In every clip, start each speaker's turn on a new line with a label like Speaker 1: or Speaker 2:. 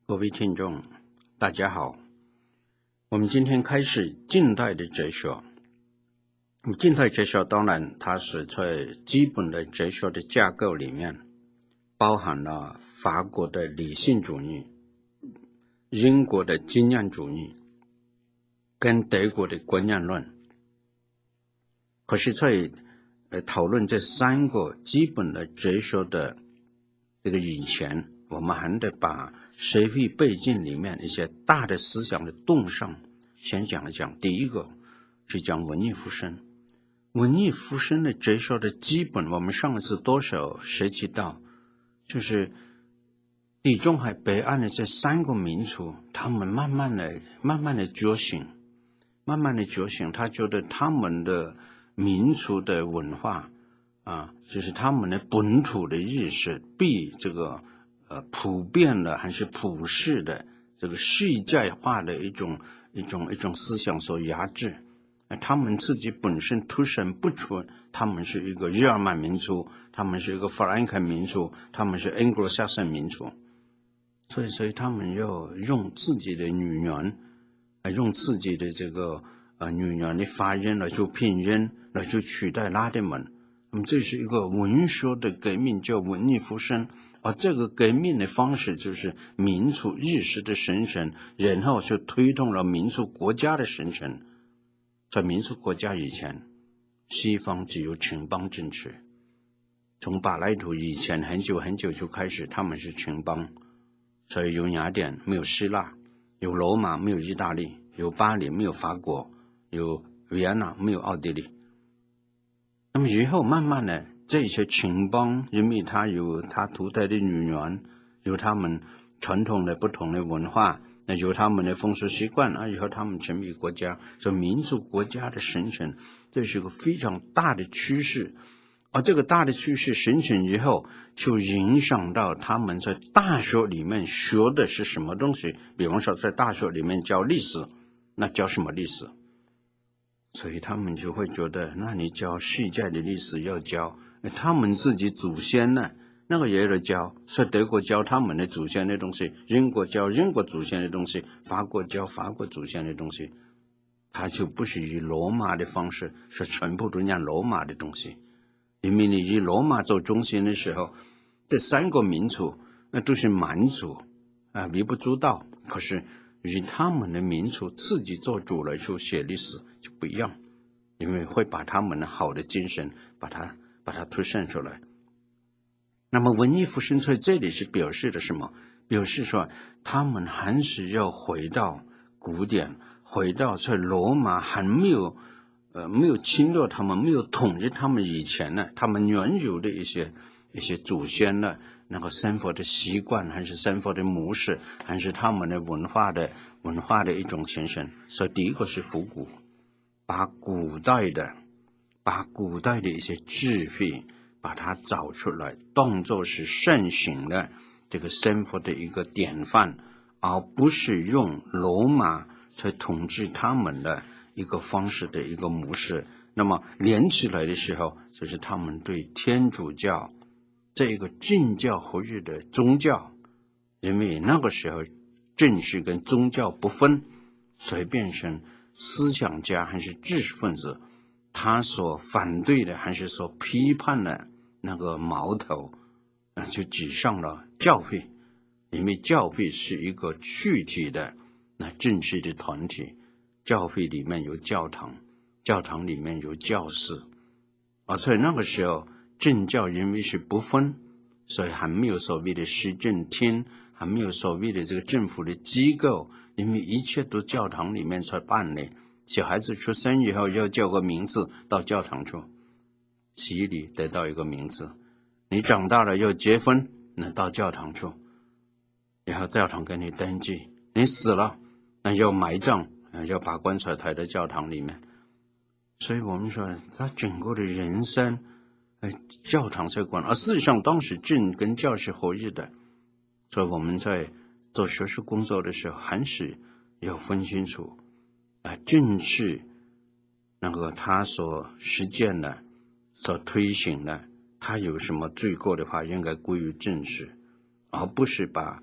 Speaker 1: 各位听众，大家好。我们今天开始近代的哲学。近代哲学当然它是在基本的哲学的架构里面包含了法国的理性主义、英国的经验主义跟德国的观念论。可是在讨论这三个基本的哲学的这个以前，我们还得把社会背景里面一些大的思想的动向先讲一讲。第一个是讲文艺复兴。文艺复兴的哲学的基本，我们上一次多少涉及到，就是地中海北岸的这三个民族，他们慢慢的觉醒，他觉得他们的民族的文化就是他们的本土的意识比这个普遍的还是普世的这个世界化的一种思想所压制。他们自己本身凸显不出他们是一个日耳曼民族，他们是一个法兰克民族，他们是 Anglo-Saxon 民族，所以他们要用自己的语言，用自己的这个语言的发音来做拼音，来去取代拉丁文。那么这是一个文学的革命，叫文艺复兴。而这个革命的方式就是民族意识的形成，然后就推动了民族国家的形成。在民族国家以前，西方只有城邦政治。从柏拉图以前很久就开始，他们是城邦。所以有雅典，没有希腊；有罗马，没有意大利；有巴黎，没有法国；有维也纳，没有奥地利。那么以后慢慢的，这些城邦因为它有它独特的语言，有他们传统的不同的文化，有他们的风俗习惯，以后他们成为国家，所以民族国家的形成，这是一个非常大的趋势。而这个大的趋势形成以后，就影响到他们在大学里面学的是什么东西。比方说在大学里面教历史，那教什么历史？所以他们就会觉得，那你教世界的历史要教他们自己祖先呢，那个也要教。所以德国教他们的祖先的东西，英国教英国祖先的东西，法国教法国祖先的东西。他就不是以罗马的方式，是全部都念罗马的东西。因为你以罗马做中心的时候，这三个民族那都是蛮族微不足道。可是以他们的民族自己做主来去写历史就不一样，因为会把他们的好的精神把它凸显出来。那么文艺复兴在这里是表示的什么？表示说他们还是要回到古典，回到在罗马还没有侵略他们，没有统治他们以前呢，他们原有的一些祖先的那个生活的习惯，还是生活的模式，还是他们的文化的一种形成。所以第一个是复古，把古代的一些智慧把它找出来，当作是盛行的这个生活的一个典范，而不是用罗马去统治他们的一个方式的一个模式。那么连起来的时候，就是他们对天主教这个政教合一的宗教，因为那个时候政治跟宗教不分，所以变成思想家还是知识分子，他所反对的还是所批判的那个矛头就指向了教会。因为教会是一个具体的政治的团体，教会里面有教堂，教堂里面有教士，所以那个时候政教因为是不分，所以还没有所谓的市政厅，还没有所谓的这个政府的机构，因为一切都教堂里面才办理。小孩子出生以后要叫个名字，到教堂去洗礼得到一个名字，你长大了要结婚，那到教堂去，然后教堂给你登记，你死了那要埋葬，要把棺材抬到教堂里面。所以我们说他整个的人生教堂在管，而事实上当时政跟教是合一的。所以我们在做学术工作的时候还是要分清楚政治那个他所实践的所推行的，他有什么罪过的话应该归于政治，而不是把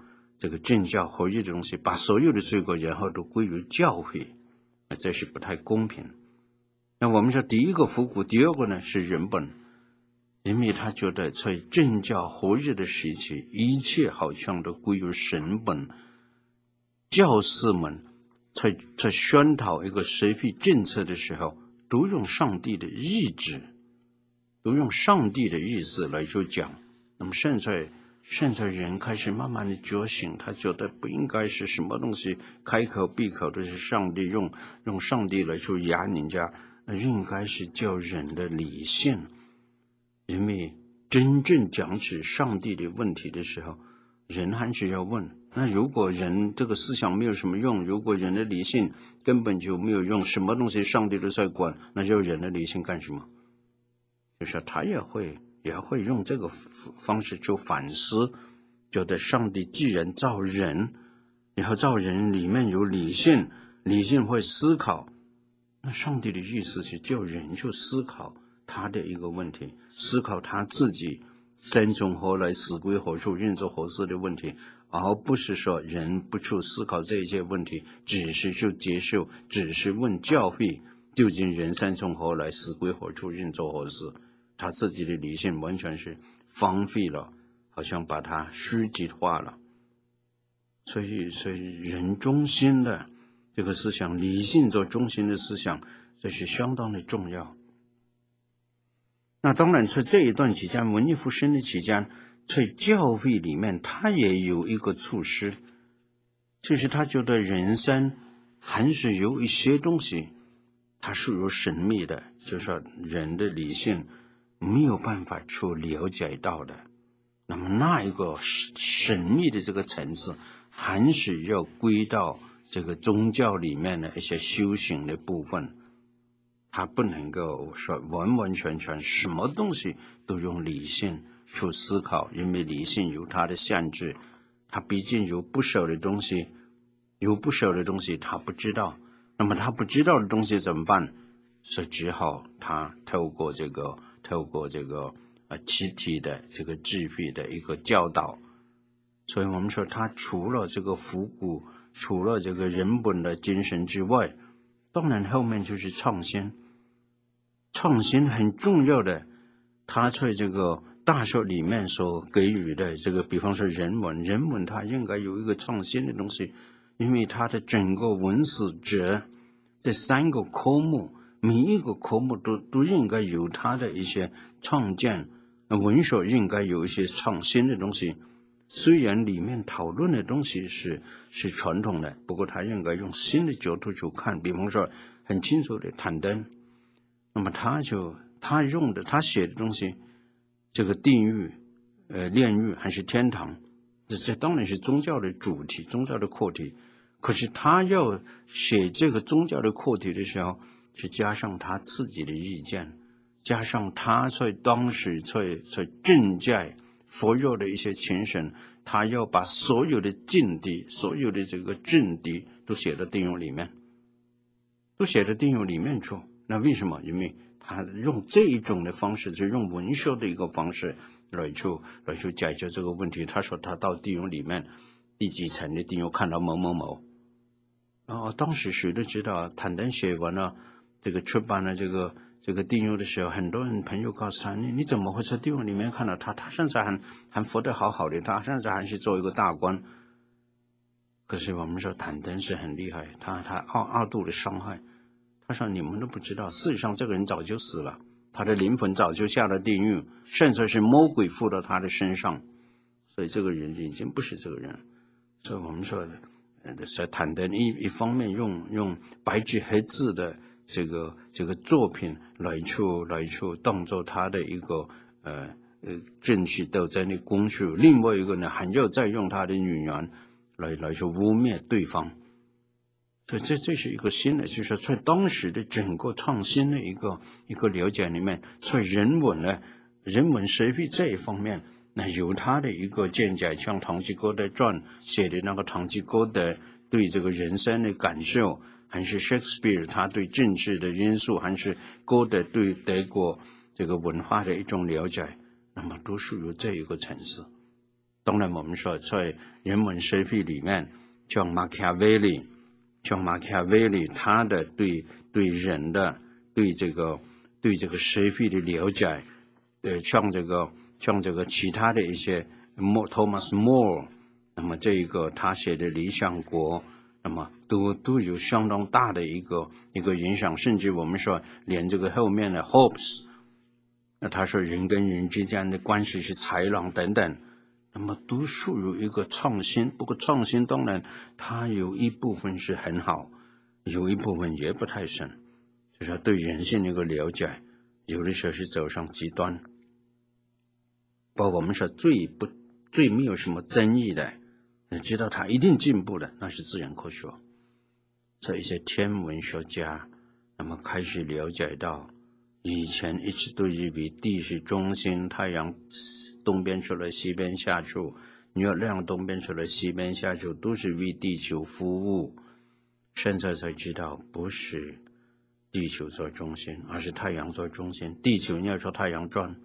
Speaker 1: 这个政教合一的东西，把所有的罪过然后都归于教会，这是不太公平。那我们说第一个复古，第二个呢是人本，因为他觉得在政教合一的时期，一切好像都归于神本，教士们在宣讨一个社会政策的时候，都用上帝的意志，都用上帝的意思来去讲。那么现在人开始慢慢的觉醒，他觉得不应该是什么东西开口闭口都是上帝，用上帝来去压人家，应该是叫人的理性。因为真正讲起上帝的问题的时候，人还是要问，那如果人这个思想没有什么用，如果人的理性根本就没有用，什么东西上帝都在管，那就人的理性干什么？就是他也会用这个方式去反思，觉得上帝既然造人，然后造人里面有理性，理性会思考，那上帝的意思是叫人去思考他的一个问题，思考他自己生从何来，死归何处，任做何事的问题，而不是说人不去思考这些问题，只是去接受，只是问教会究竟人生从何来，死归何处，任做何事。他自己的理性完全是荒废了，好像把它虚极化了。所以人中心的这个思想，理性做中心的思想，这是相当的重要。那当然在这一段期间，文艺复兴的期间，在教会里面他也有一个措施，就是他觉得人生还是有一些东西它是有神秘的，就是说人的理性没有办法去了解到的，那么那一个神秘的这个层次还是要归到这个宗教里面的一些修行的部分，它不能够说完完全全什么东西都用理性去思考，因为理性有它的限制，它毕竟有不少的东西它不知道，那么他不知道的东西怎么办？所以只好他透过这个集体的这个智慧的一个教导。所以我们说他除了这个复古，除了这个人本的精神之外，当然后面就是创新很重要的。他在这个大学里面所给予的这个，比方说人文它应该有一个创新的东西，因为它的整个文史哲这三个科目，每一个科目都应该有它的一些创建，文学应该有一些创新的东西。虽然里面讨论的东西是传统的，不过它应该用新的角度去看。比方说很清楚的坦登，那么他写的东西，这个地狱、炼狱还是天堂，这当然是宗教的主题、宗教的课题。可是他要写这个宗教的课题的时候，是加上他自己的意见，加上他在当时在政界佛教的一些情形，他要把所有的境地、所有的这个政敌都写到定语里面，去。那为什么？因为他用这一种的方式，就用文学的一个方式来去解决这个问题。他说他到定语里面第几层的定语看到某某某，当时谁都知道，坦登写完了这个出版了这个定语的时候，很多人朋友告诉他，你怎么会在定语里面看到他现在还活得好好的，他现在还是做一个大官。可是我们说坦登是很厉害，他二度的伤害。他说你们都不知道，事实上这个人早就死了，他的灵魂早就下了地狱，甚至是魔鬼附到他的身上，所以这个人已经不是这个人。所以我们说在坦登一方面用白纸黑字的这个作品来去当做他的一个政治斗争的工具，另外一个呢还要再用他的语言来去污蔑对方。所以这是一个新的，就是说在当时的整个创新的一个了解里面，在人文社会这一方面，那有他的一个见解，像唐吉诃德传写的那个唐吉诃德对这个人生的感受，还是 Shakespeare 他对政治的因素，还是歌德对德国这个文化的一种了解，那么都属于这一个层次。 当然我们说在人文社会里面，像马基雅维利他的对人的对这个社会的了解，像这个其他的一些Thomas More， 那么这一个他写的《理想国》，那么都有相当大的一个影响，甚至我们说连这个后面的 Hobbes， 那他说人跟人之间的关系是豺狼等等，那么都属于一个创新。不过创新当然它有一部分是很好，有一部分也不太深，就是对人性的一个了解，有的时候是走上极端。包括我们说最没有什么争议的，你知道它一定进步的，那是自然科学。这一些天文学家那么开始了解到，以前一直都以为地是中心，太阳东边出来西边下去，月亮东边出来西边下去，都是为地球服务。现在才知道不是地球做中心，而是太阳做中心。地球要说太阳转，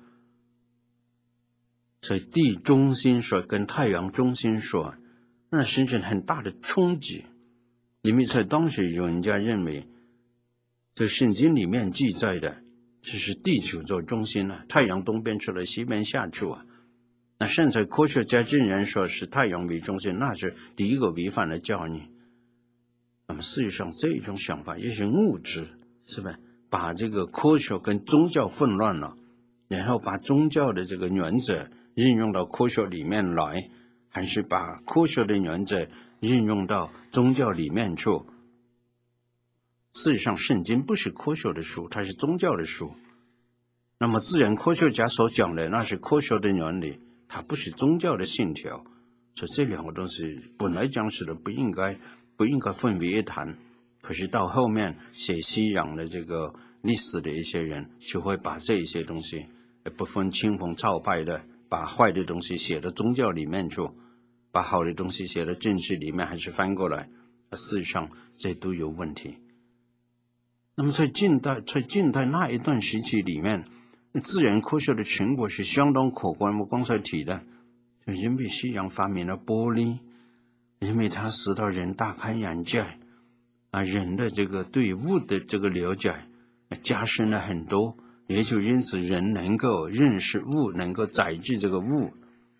Speaker 1: 所以地中心说跟太阳中心说，那形成很大的冲击。因为在当时有人家认为，这圣经里面记载的就是地球做中心啊，太阳东边出来西边下去啊。那现在科学家竟然说是太阳为中心，那是第一个违反了教义。那么事实上这种想法也是误知，是吧？把这个科学跟宗教混乱了，然后把宗教的这个原则应用到科学里面来，还是把科学的原则应用到宗教里面去。事实上圣经不是科学的书，它是宗教的书。那么自然科学家所讲的那是科学的原理，它不是宗教的信条。所以这两个东西本来讲是的不应该混为一谈，可是到后面写西洋的这个历史的一些人就会把这一些东西不分青红皂白的把坏的东西写到宗教里面去，把好的东西写到政治里面，还是翻过来，事实上这都有问题。那么在近代那一段时期里面，自然科学的成果是相当可观。我刚才提的，就因为西洋发明了玻璃，因为它使到人大开眼界啊，人的这个对物的这个了解加深了很多，也就因此人能够认识物，能够载具这个物。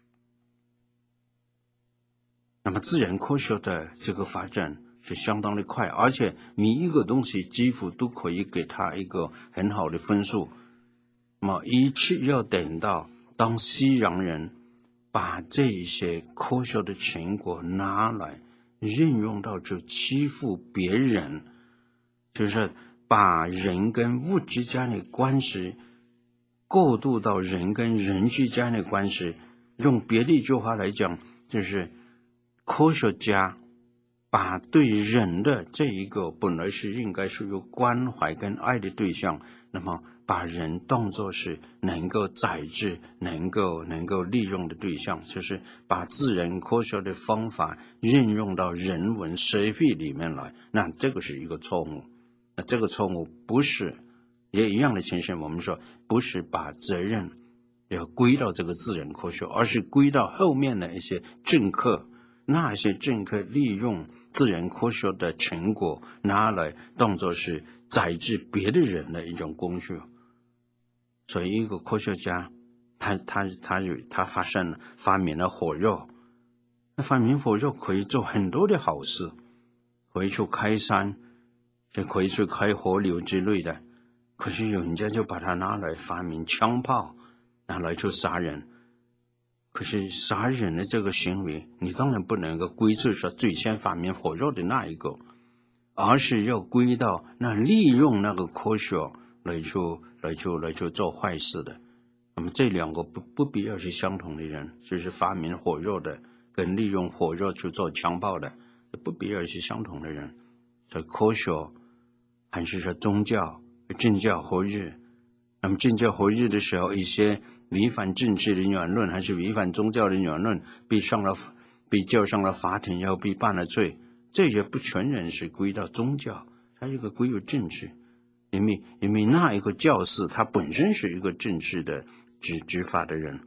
Speaker 1: 那么自然科学的这个发展是相当的快，而且每一个东西几乎都可以给它一个很好的分数。那么一直要等到当西洋人把这些科学的成果拿来应用到就欺负别人，就是把人跟物之间的关系过渡到人跟人之间的关系。用别的一句话来讲，就是科学家把对人的这一个本来是应该是有关怀跟爱的对象，那么把人当作是能够载具能够利用的对象，就是把自然科学的方法运用到人文社会里面来，那这个是一个错误。那这个错误不是也一样的情形，我们说不是把责任要归到这个自然科学，而是归到后面的一些政客，那些政客利用自然科学的成果拿来当作是宰制别的人的一种工具。所以一个科学家他发明了火药，那发明火药可以做很多的好事，可以去开山，就可以去开河流之类的。可是有人家就把它拿来发明枪炮，拿来去杀人。可是杀人的这个行为，你当然不能够归罪说最先发明火药的那一个，而是要归到那利用那个科学来去做坏事的。那么这两个不必要是相同的人，就是发明火药的跟利用火药去做枪炮的，不必要是相同的人。所以科学还是说宗教政教合一。那么政教合一的时候，一些违反政治的言论还是违反宗教的言论被叫上了法庭，要被办了罪，这也不全然是归到宗教，它一个归于政治。因为那一个教士他本身是一个政治的执法的人，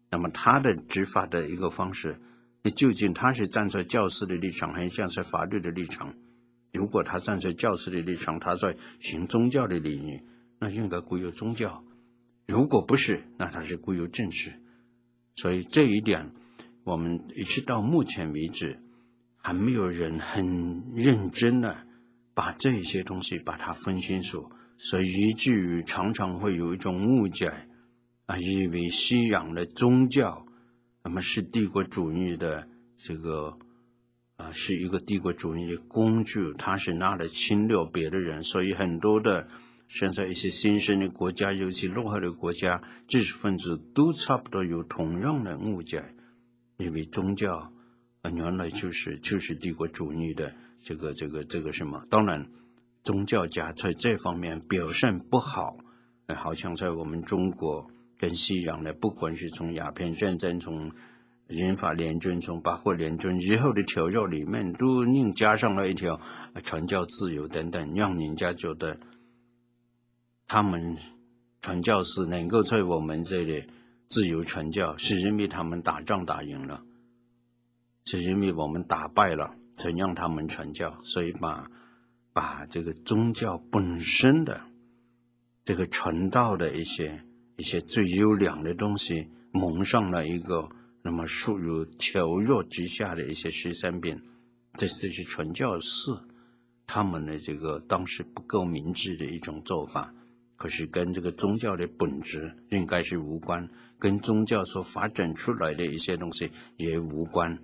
Speaker 1: 那么他的执法的一个方式，究竟他是站在教师的立场，还是站在法律的立场？如果他站在教师的立场，他在行宗教的领域，那应该归由宗教；如果不是，那他是归由政治。所以这一点，我们一直到目前为止，还没有人很认真的把这些东西把它分清楚，所以以至于常常会有一种误解以为西洋的宗教那么是帝国主义的这个是一个帝国主义的工具，它是拿来侵略别的人，所以很多的现在一些新生的国家，尤其落后的国家，知识分子都差不多有同样的误解，因为宗教原来就是帝国主义的这个什么。当然宗教家在这方面表现不好，好像在我们中国跟西洋的，不管是从鸦片战争，从人法联军，从八国联军以后的条约里面，都另加上了一条传教自由等等，让人家觉得他们传教士能够在我们这里自由传教，是因为他们打仗打赢了，是因为我们打败了，才让他们传教。所以把这个宗教本身的这个传道的一些最优良的东西，蒙上了一个那么属于条约之下的一些13变，这是传教士他们的这个当时不够明智的一种做法，可是跟这个宗教的本质应该是无关，跟宗教所发展出来的一些东西也无关。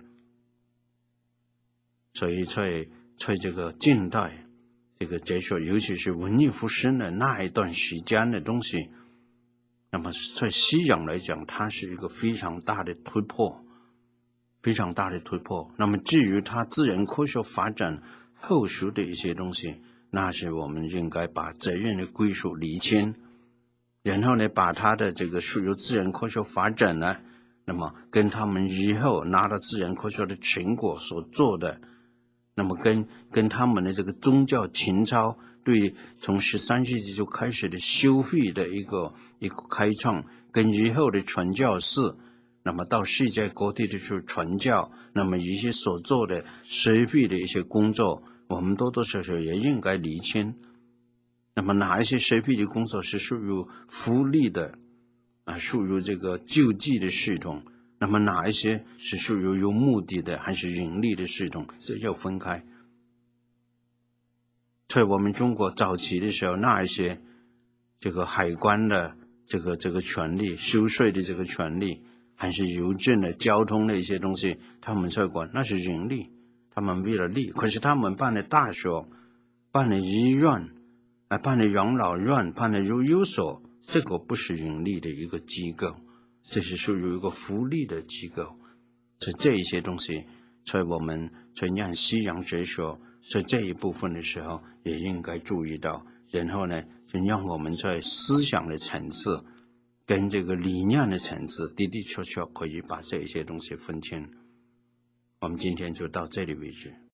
Speaker 1: 所以在这个近代这个哲学，尤其是文艺复兴的那一段时间的东西，那么在西洋来讲，它是一个非常大的突破，非常大的突破。那么至于它自然科学发展后续的一些东西，那是我们应该把责任的归属厘清，然后呢，把它的这个属于自然科学发展呢，那么跟他们以后拿到自然科学的成果所做的，那么跟他们的这个宗教情操，对从13世纪就开始的修会的一个开创，跟以后的传教士，那么到世界各地的去传教，那么一些所做的社会的一些工作，我们多多少少也应该厘清。那么哪一些社会的工作是属于福利的属于这个救济的系统，那么哪一些是属于有目的的还是盈利的系统，这要分开。在我们中国早期的时候，那一些这个海关的这个权利，收税的这个权利，还是邮政的交通的一些东西，他们在管，那是盈利，他们为了利。可是他们办了大学，办了医院办了养老院，办了幼幼所，这个不是盈利的一个机构，这是属于一个福利的机构。所以这一些东西，在我们在念西洋哲学在这一部分的时候，也应该注意到，然后呢，就让我们在思想的层次跟这个理念的层次的确可以把这一些东西分清。我们今天就到这里为止。